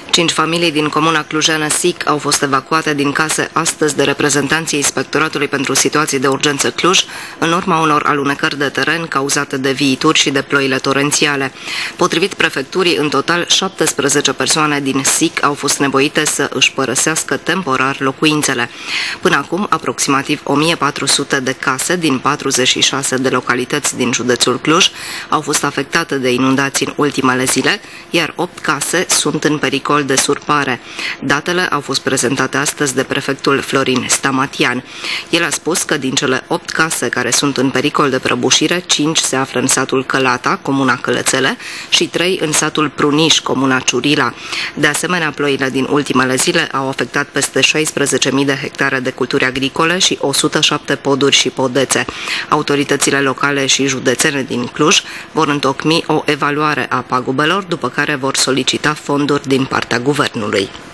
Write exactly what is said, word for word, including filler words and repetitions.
Cinci familii din comuna clujeană Sic au fost evacuate din case astăzi de reprezentanții Inspectoratului pentru Situații de Urgență Cluj, în urma unor alunecări de teren cauzate de viituri și de ploile torențiale. Potrivit prefecturii, în total șaptesprezece persoane din Sic au fost nevoite să își părăsească temporar locuințele. Până acum, aproximativ o mie patru sute de case din patruzeci și șase de localități din județul Cluj au fost afectate de inundații în ultimele zile, iar opt case sunt în pericol de surpare. Datele au fost prezentate astăzi de prefectul Florin Stamatian. El a spus că din cele opt case care sunt în pericol de prăbușire, cinci se află în satul Călata, comuna Călățele, și trei în satul Pruniș, comuna Ciurila. De asemenea, ploile din ultimele zile au afectat peste șaisprezece mii de hectare de culturi agricole și o sută șapte poduri și podețe. Autoritățile locale și județene din Cluj vor întocmi o evaluare a pagubelor, după care vor solicita fonduri din partea guvernului.